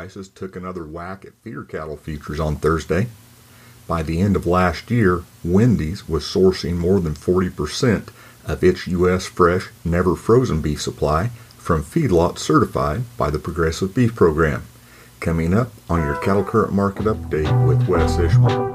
prices took another whack at feeder cattle futures on Thursday. By the end of last year, Wendy's was sourcing more than 40% of its U.S. fresh, never frozen beef supply from feedlots certified by the Progressive Beef Program. Coming up on your Cattle Current Market Update with Wes Ishmael.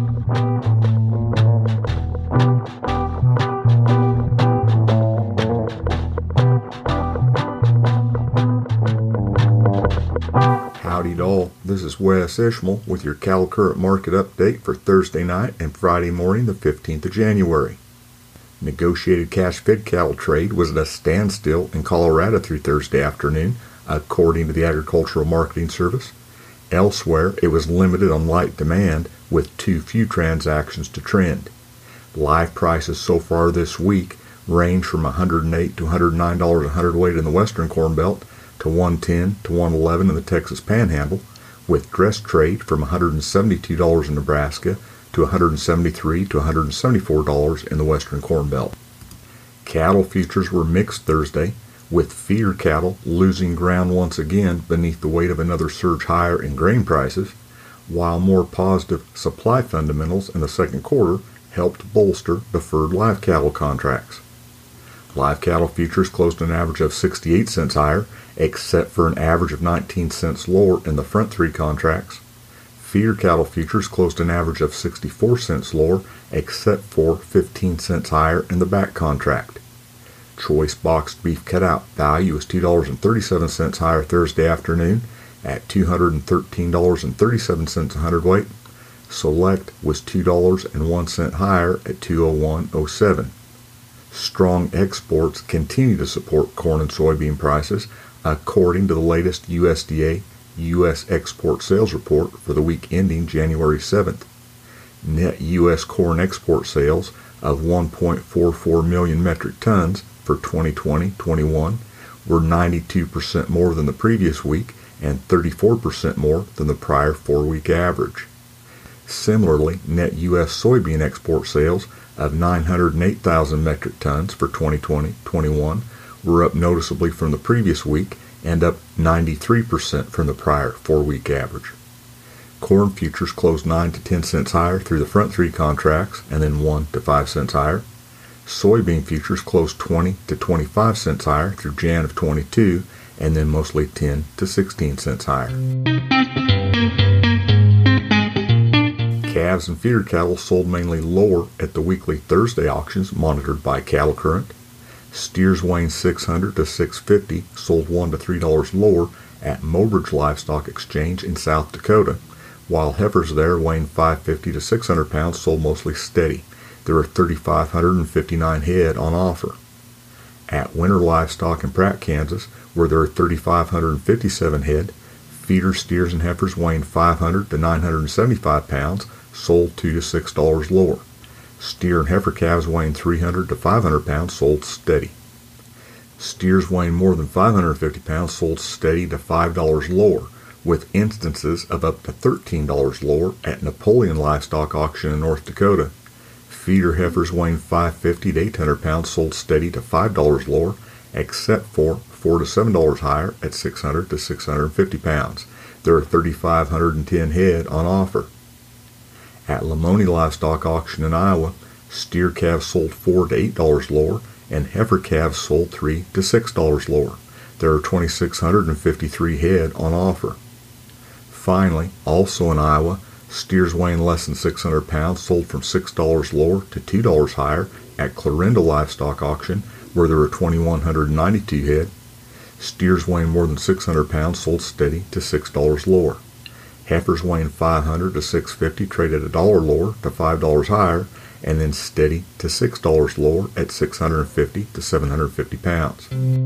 Howdy doll, this is Wes Ishmael with your Cattle Current Market Update for Thursday night and Friday morning the 15th of January. Negotiated cash-fed cattle trade was at a standstill in Colorado through Thursday afternoon, according to the Agricultural Marketing Service. Elsewhere, it was limited on light demand with too few transactions to trend. Live prices so far this week range from $108 to $109 a hundredweight in the Western Corn Belt to $110 to $111 in the Texas Panhandle, with dress trade from $172 in Nebraska to $173 to $174 in the Western Corn Belt. Cattle futures were mixed Thursday, with feeder cattle losing ground once again beneath the weight of another surge higher in grain prices, while more positive supply fundamentals in the second quarter helped bolster deferred live cattle contracts. Live cattle futures closed an average of 68 cents higher, except for an average of 19 cents lower in the front three contracts. Feeder cattle futures closed an average of 64 cents lower, except for 15 cents higher in the back contract. Choice boxed beef cutout value was $2.37 higher Thursday afternoon at $213.37 a hundredweight. Select was $2.01 higher at $201.07. Strong exports continue to support corn and soybean prices, according to the latest USDA U.S. export sales report for the week ending January 7th. Net U.S. corn export sales of 1.44 million metric tons for 2020-21 were 92% more than the previous week and 34% more than the prior 4-week average. Similarly, net U.S. soybean export sales of 908,000 metric tons for 2020-21 were up noticeably from the previous week and up 93% from the prior 4-week average. Corn futures closed 9 to 10 cents higher through the front three contracts and then 1 to 5 cents higher. Soybean futures closed 20 to 25 cents higher through Jan of 22 and then mostly 10 to 16 cents higher. Calves and feeder cattle sold mainly lower at the weekly Thursday auctions monitored by Cattle Current. Steers weighing 600 to 650 sold $1 to $3 lower at Mobridge Livestock Exchange in South Dakota, while heifers there weighing 550 to 600 pounds sold mostly steady. There are 3,559 head on offer. At Winter Livestock in Pratt, Kansas, where there are 3,557 head, feeder steers and heifers weighing 500 to 975 pounds sold $2 to $6 lower. Steer and heifer calves weighing 300 to 500 pounds sold steady. Steers weighing more than 550 pounds sold steady to $5 lower, with instances of up to $13 lower at Napoleon Livestock Auction in North Dakota. Feeder heifers weighing 550 to 800 pounds sold steady to $5 lower, except for $4 to $7 higher at 600 to 650 pounds. There are 3,510 head on offer. At Lamoni Livestock Auction in Iowa, steer calves sold $4 to $8 lower, and heifer calves sold $3 to $6 lower. There are 2,653 head on offer. Finally, also in Iowa, steers weighing less than 600 pounds sold from $6 lower to $2 higher at Clarinda Livestock Auction, where there are 2,192 head. Steers weighing more than 600 pounds sold steady to $6 lower. Heifers weighing 500 to 650 traded $1 lower to $5 higher, and then steady to $6 lower at 650 to 750 pounds.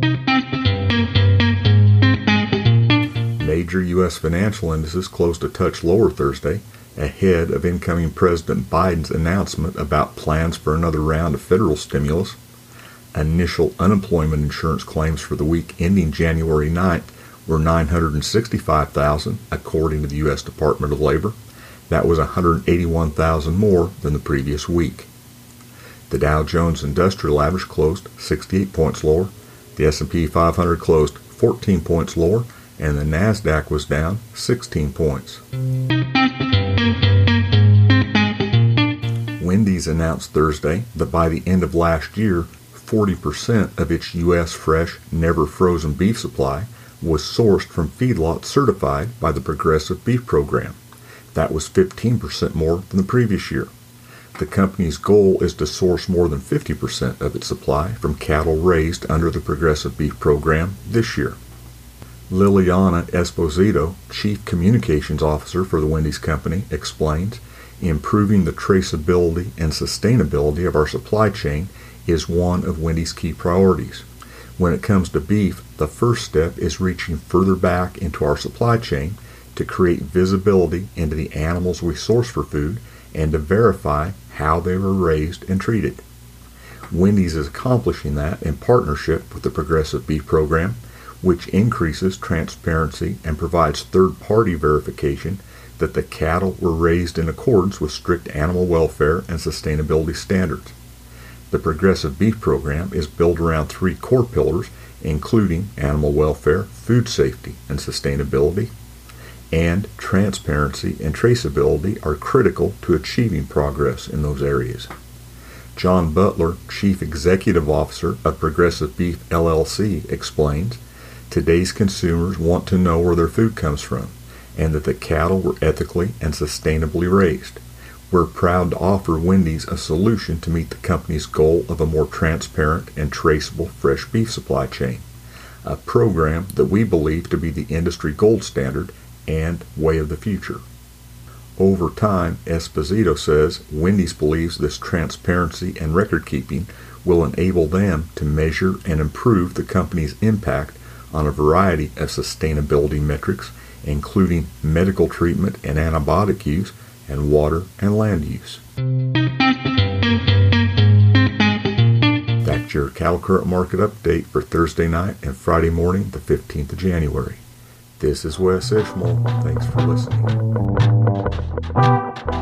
Major U.S. financial indices closed a touch lower Thursday, ahead of incoming President Biden's announcement about plans for another round of federal stimulus. Initial unemployment insurance claims for the week ending January 9th were 965,000, according to the U.S. Department of Labor. That was 181,000 more than the previous week. The Dow Jones Industrial Average closed 68 points lower. The S&P 500 closed 14 points lower, and the NASDAQ was down 16 points. Wendy's announced Thursday that by the end of last year, 40% of its U.S. fresh, never frozen beef supply was sourced from feedlots certified by the Progressive Beef Program. That was 15% more than the previous year. The company's goal is to source more than 50% of its supply from cattle raised under the Progressive Beef Program this year. Liliana Esposito, Chief Communications Officer for the Wendy's Company, explains, improving the traceability and sustainability of our supply chain is one of Wendy's key priorities. When it comes to beef, the first step is reaching further back into our supply chain to create visibility into the animals we source for food and to verify how they were raised and treated. Wendy's is accomplishing that in partnership with the Progressive Beef Program, which increases transparency and provides third-party verification that the cattle were raised in accordance with strict animal welfare and sustainability standards. The Progressive Beef Program is built around three core pillars, including animal welfare, food safety, and sustainability, and transparency and traceability are critical to achieving progress in those areas. John Butler, Chief Executive Officer of Progressive Beef LLC, explains, today's consumers want to know where their food comes from and that the cattle were ethically and sustainably raised. We're proud to offer Wendy's a solution to meet the company's goal of a more transparent and traceable fresh beef supply chain, a program that we believe to be the industry gold standard and way of the future. Over time, Esposito says Wendy's believes this transparency and record keeping will enable them to measure and improve the company's impact on a variety of sustainability metrics, including medical treatment and antibiotic use, and water and land use. That's your Cattle Current Market Update for Thursday night and Friday morning, the 15th of January. This is Wes Ishmael. Thanks for listening.